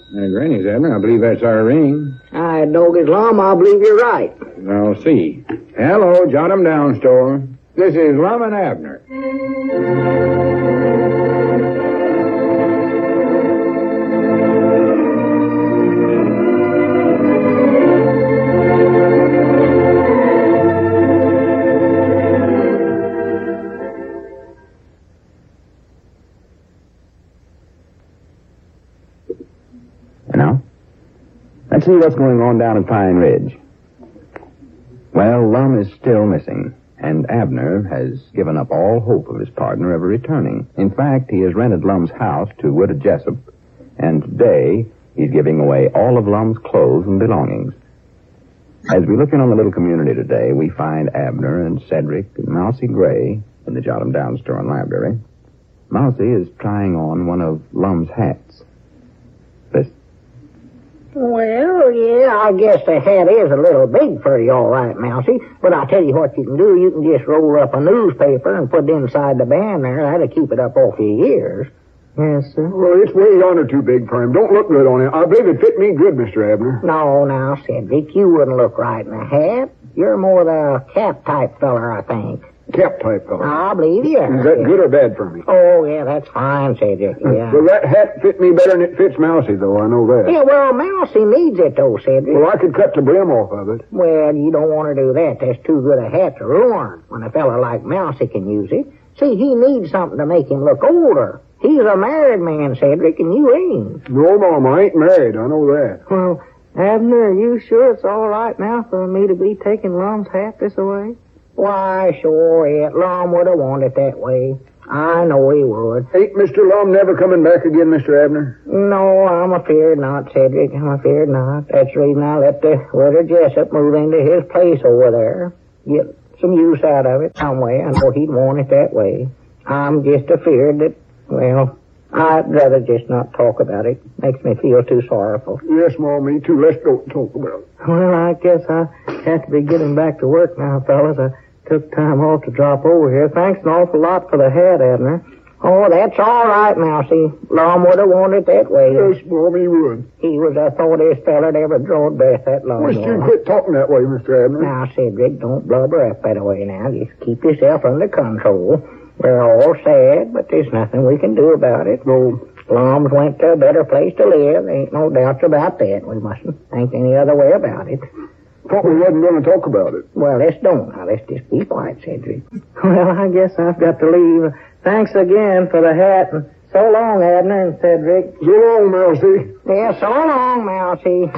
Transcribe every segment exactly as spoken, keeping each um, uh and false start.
Uh, Granny said, I believe that's our ring. I dog Lum, I believe you're right. I'll see. Hello, Jot 'em down store. This is Lum and Abner. Now, let's see what's going on down at Pine Ridge. Well, Lum is still missing, and Abner has given up all hope of his partner ever returning. In fact, he has rented Lum's house to Widow Jessup, and today he's giving away all of Lum's clothes and belongings. As we look in on the little community today, we find Abner and Cedric and Mousie Gray in the Jot 'em Down store and library. Mousie is trying on one of Lum's hats. Listen. Well, yeah, I guess the hat is a little big for you, all right, Mousie. But I'll tell you what you can do. You can just roll up a newspaper and put it inside the band there. That'll keep it up off your ears. Yes, sir. Well, it's way yonder too big for him. Don't look good on it. I believe it fit me good, Mister Abner. No, now, Cedric, you wouldn't look right in a hat. You're more the cap-type feller, I think. Cap-type fellow. I believe you are. Is that good or bad for me? Oh, yeah, that's fine, Cedric, yeah. Well, that hat fit me better than it fits Mousie, though. I know that. Yeah, well, Mousie needs it, though, Cedric. Well, I could cut the brim off of it. Well, you don't want to do that. That's too good a hat to ruin when a fella like Mousie can use it. See, he needs something to make him look older. He's a married man, Cedric, and you ain't. No, Mom, I ain't married. I know that. Well, Abner, are you sure it's all right now for me to be taking Lum's hat this away? Why, sure, it. Lum would have wanted it that way. I know he would. Ain't Mister Lum never coming back again, Mister Abner? No, I'm afeard not, Cedric. I'm afeard not. That's the reason I let the Widow Jessup move into his place over there. Get some use out of it some way. I know he'd want it that way. I'm just afeard that, well, I'd rather just not talk about it. Makes me feel too sorrowful. Yes, Mom, me too. Let's don't talk about it. Well, I guess I have to be getting back to work now, fellas. I took time off to drop over here. Thanks an awful lot for the hat, Abner. Oh, that's all right, Mousie. Lum would have wanted it that way. Yes, Mom, he would. He was the thoughtiest feller that ever drawed breath that long. Wish you'd quit talking that way, Mister Abner. Now, Cedric, don't blubber up that way now. Just keep yourself under control. We're all sad, but there's nothing we can do about it. No. Lum's went to a better place to live. Ain't no doubts about that. We mustn't think any other way about it. Thought we wasn't going to talk about it. Well, let's don't. Now, let's just be quiet, Cedric. Well, I guess I've got to leave. Thanks again for the hat. And so long, Abner and Cedric. So long, Mousie. Yeah, so long, Mousie.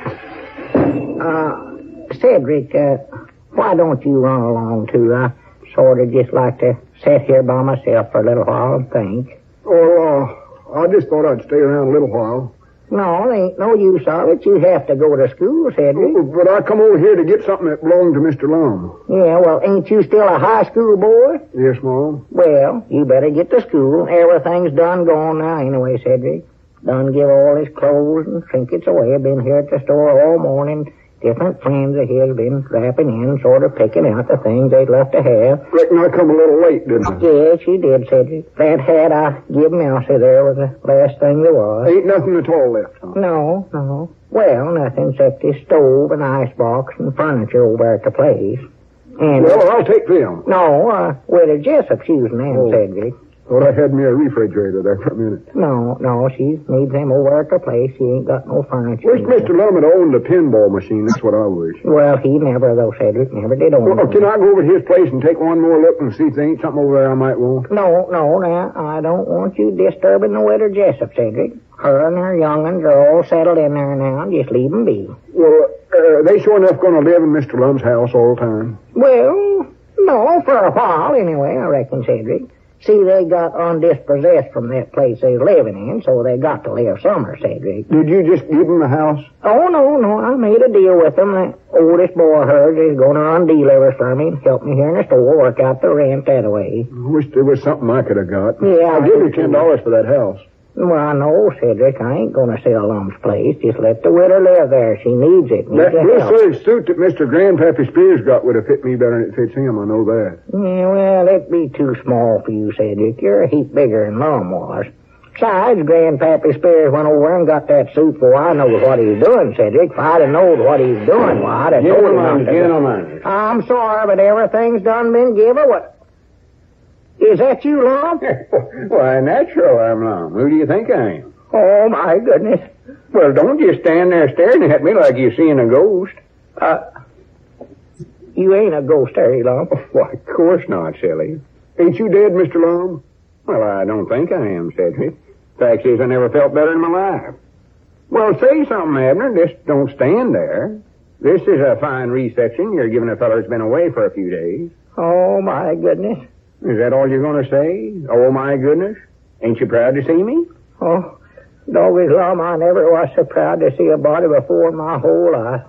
Uh, Cedric, uh, why don't you run along, too? I sort of just like to sit here by myself for a little while and think. Oh, uh, I just thought I'd stay around a little while. No, there ain't no use of it. You have to go to school, Cedric. Oh, but I come over here to get something that belonged to Mister Lum. Yeah, well, ain't you still a high school boy? Yes, Mom. Well, you better get to school. Everything's done gone now anyway, Cedric. Done give all his clothes and trinkets away. Been here at the store all morning. Different friends of his been dropping in, sort of picking out the things they'd love to have. Reckon I come a little late, didn't I? Yes, you did, Cedric. That hat I give Mousie there was the last thing there was. Ain't nothing at all left, huh? No, no. Well, nothing except this stove and icebox and furniture over at the place. And well, I'll take them. No, uh, Widow Jessup's using them, oh. Cedric. Thought I had me a refrigerator there for a minute. No, no, she needs them over at the place. She ain't got no furniture. Wish Mister Lum had owned a pinball machine. That's what I wish. Well, he never, though, Cedric, never did own well, one. Can I go over to his place and take one more look and see if there ain't something over there I might want? No, no, now, I don't want you disturbing the Widow Jessup, Cedric. Her and her young'uns are all settled in there now. Just leave them be. Well, uh, are they sure enough going to live in Mister Lum's house all the time? Well, no, for a while, anyway, I reckon, Cedric. See, they got undispossessed from that place they was living in, so they got to live summer, Cedric. Did you just give them the house? Oh, no, no, I made a deal with them. The oldest boy of hers is going to run dealers for me and help me here in the store, work out the rent that way. I wish there was something I could have got. Yeah, I'll give you ten dollars for that house. Well, I know, Cedric. I ain't going to sell Lum's place. Just let the widow live there. She needs it. Needs that blue serge suit that Mister Grandpappy Spears got would have fit me better than it fits him. I know that. Yeah, well, it'd be too small for you, Cedric. You're a heap bigger than Lum was. Besides, Grandpappy Spears went over and got that suit before I knows what he's doing, Cedric. If I'd have known what he's doing, well, I'd have told him not Gentlemen, to. gentlemen. I'm sorry, but everything's done been given. What? Is that you, Lum? Why, natural, I'm Lum. Who do you think I am? Oh, my goodness. Well, don't just stand there staring at me like you're seeing a ghost. Uh, you ain't a ghost, are you, Lum? Why, of course not, silly. Ain't you dead, Mister Lum? Well, I don't think I am, Cedric. Fact is, I never felt better in my life. Well, say something, Abner. Just don't stand there. This is a fine reception you're giving a feller who's been away for a few days. Oh, my goodness. Is that all you're going to say? Oh, my goodness. Ain't you proud to see me? Oh, doggies, Lum, I never was so proud to see a body before in my whole life.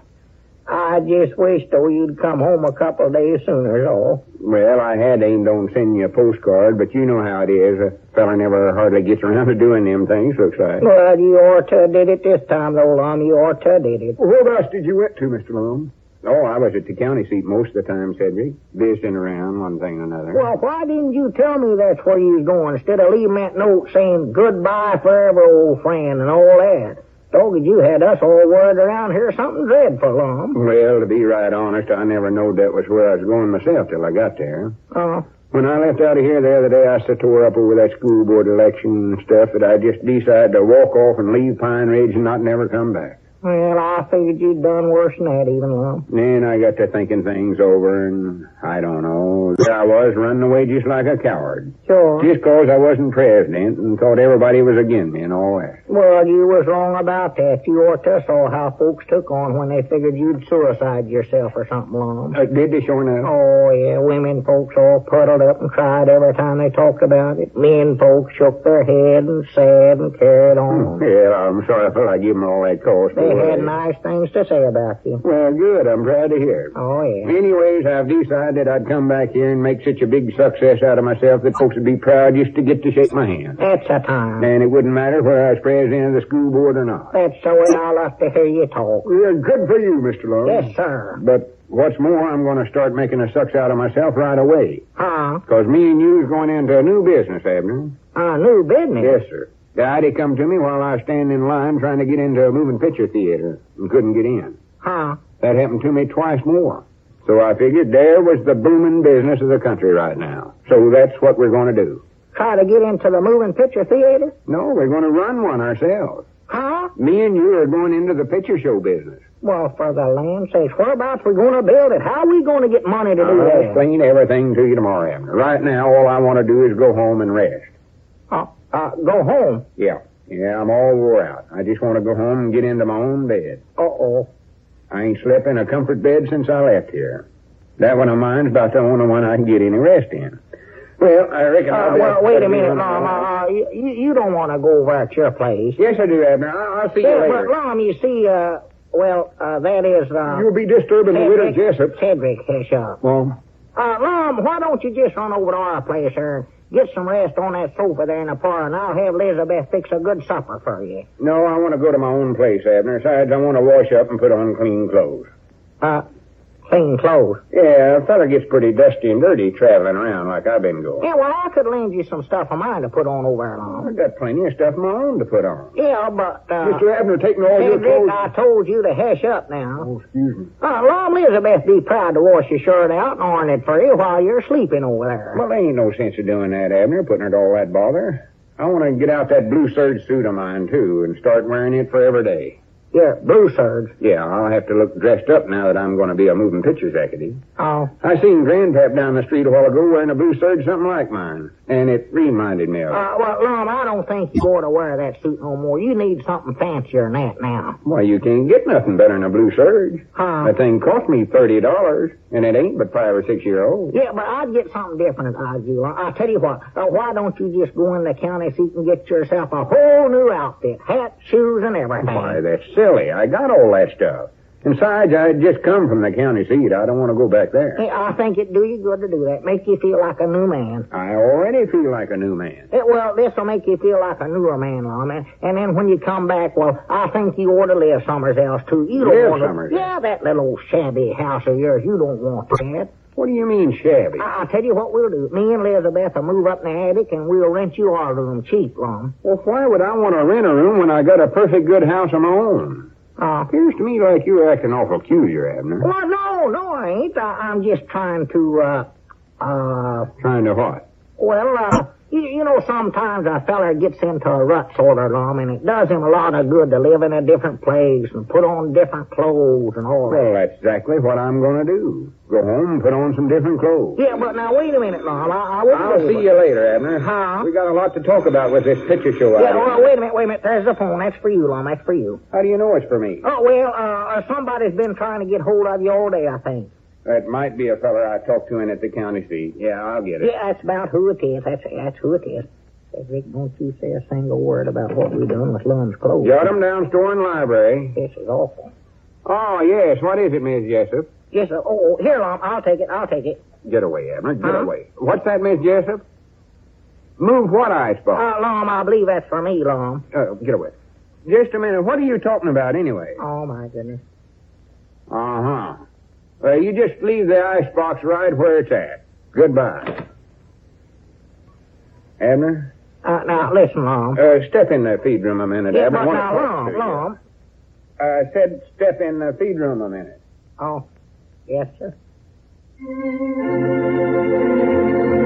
I just wish, though, you'd come home a couple of days sooner, all. Well, I had aimed on sending you a postcard, but you know how it is. A fella never hardly gets around to doing them things, looks like. Well, you ought to did it this time, though, Lum. You ought to did it. Well, whereabouts did you went to, Mister Lum? Oh, I was at the county seat most of the time, Cedric. Visiting around, one thing or another. Well, why didn't you tell me that's where you was going instead of leaving that note saying goodbye forever, old friend, and all that? Doggy, you had us all worried around here something dreadful, Lum. Well, to be right honest, I never knowed that was where I was going myself till I got there. Oh. When I left out of here the other day, I so tore up over that school board election and stuff that I just decided to walk off and leave Pine Ridge and not never come back. Well, I figured you'd done worse than that, even, Lum. Then I got to thinking things over, and I don't know. There I was, running away just like a coward. Sure. Just 'cause I wasn't president and thought everybody was against me and all that. Well, you was wrong about that. You ought to saw how folks took on when they figured you'd suicide yourself or something, Lum. Uh, did they sure enough? Oh, yeah, women folks all puddled up and cried every time they talked about it. Men folks shook their head and sad and carried on. Yeah, I'm sorry I felt I gave them all that cause. They had nice things to say about you. Well, good. I'm glad to hear it. Oh, yeah. Anyways, I've decided I'd come back here and make such a big success out of myself that folks would be proud just to get to shake my hand. That's a time. And it wouldn't matter whether I was president of the school board or not. That's the way I like to hear you talk. Yeah, good for you, Mister Long. Yes, sir. But what's more, I'm going to start making a success out of myself right away. Huh? Because me and you's going into a new business, Abner. A new business? Yes, sir. The idea come to me while I was standing in line trying to get into a moving picture theater and couldn't get in. Huh? That happened to me twice more. So I figured there was the booming business of the country right now. So that's what we're going to do. Try to get into the moving picture theater? No, we're going to run one ourselves. Huh? Me and you are going into the picture show business. Well, for the land's sake, whereabouts we going to build it? How are we going to get money to do I'll that? explain everything to you tomorrow, Abner. Right now, all I want to do is go home and rest. Uh, uh, go home? Yeah. Yeah, I'm all wore out. I just want to go home and get into my own bed. Uh-oh. I ain't slept in a comfort bed since I left here. That one of mine's about the only one I can get any rest in. Well, I reckon Uh, I'll... well, just- wait a minute, Lum. Uh, uh, you, you don't want to go over at your place. Yes, I do, Abner. I- I'll see you Yeah, later. but, Lum, you see, uh, well, uh, that is, uh... You'll be disturbing the widow Cedric, Jessup. Cedric, hush up. Well, Uh, Lum, why don't you just run over to our place here and get some rest on that sofa there in the parlor, and I'll have Elizabeth fix a good supper for you. no, I want to go to my own place, Abner. Besides, I want to wash up and put on clean clothes. Uh, clean clothes. Yeah, a fella gets pretty dusty and dirty traveling around like I've been going. Yeah, well, I could lend you some stuff of mine to put on over there, Lum. I've got plenty of stuff of my own to put on. Yeah, but, uh... Mister Abner, taking all your Cedric, clothes... I told you to hush up now. Oh, excuse me. Uh, Lum, Elizabeth be proud to wash your shirt out and iron it for you while you're sleeping over there. Well, there ain't no sense of doing that, Abner, putting it all that bother. I want to get out that blue serge suit of mine, too, and start wearing it for every day. Yeah, blue serge. Yeah, I'll have to look dressed up now that I'm going to be a moving picture executive. Oh. I seen Grandpap down the street a while ago wearing a blue serge something like mine, and it reminded me of it. Uh, well, Lum, I don't think you ought to wear that suit no more. You need something fancier than that now. Why, you can't get nothing better than a blue serge. Huh? That thing cost me thirty dollars, and it ain't but five or six year old. Yeah, but I'd get something different if I was you. I'll tell you what, uh, why don't you just go in the county seat and get yourself a whole new outfit, hat, shoes, and everything. Why, that's silly. I got all that stuff. And besides, I had just come from the county seat. I don't want to go back there. Hey, I think it'd do you good to do that. Make you feel like a new man. I already feel like a new man. Eh, well, this'll make you feel like a newer man, Lum. And, and then when you come back, well, I think you ought to live somewhere else, too. You don't Live want to... somewhere else? Yeah, that little old shabby house of yours, you don't want that. What do you mean shabby? I- I'll tell you what we'll do. Me and Elizabeth will move up in the attic and we'll rent you our room cheap, Lum. Well, why would I want to rent a room when I got a perfect good house of my own? Uh, Appears to me like you're acting awful cuser, Abner. well, no, no, I ain't. I- I'm just trying to, uh, uh, Trying to what? well, uh, you, you know, sometimes a feller gets into a rut sort of, Lum, and it does him a lot of good to live in a different place and put on different clothes and all that. Well, that's exactly what I'm going to do. Go home and put on some different clothes. Yeah, but now wait a minute, Lum. I, I wouldn't I'll go see with- you later, Abner. Huh? We got a lot to talk about with this picture show out Yeah, here. well, wait a minute, wait a minute. There's the phone. That's for you, Lum. That's for you. How do you know it's for me? Oh, well, uh, uh, somebody's been trying to get hold of you all day, I think. That might be a feller I talked to in at the county seat. Yeah, I'll get it. Yeah, that's about who it is. That's, that's who it is. Cedric, don't you say a single word about what we're doing with Lum's clothes. Jot 'em down, store in library. This is awful. Oh, yes. What is it, Miss Jessup? Yes, uh, oh, oh, here, Lum. I'll take it. I'll take it. Get away, Abner. Get Huh? away. What's that, Miss Jessup? Move what icebox? Uh, Lum, I believe that's for me, Lum. Uh, get away. Just a minute. What are you talking about, anyway? Oh, my goodness. Uh-huh. Well, you just leave the icebox right where it's at. Goodbye. Abner? Uh, now, listen, Lum. Uh, step in the feed room a minute, Yeah, Abner. but Wanna now, talk Lum, to you. Lum. I said step in the feed room a minute. Oh, yes, sir.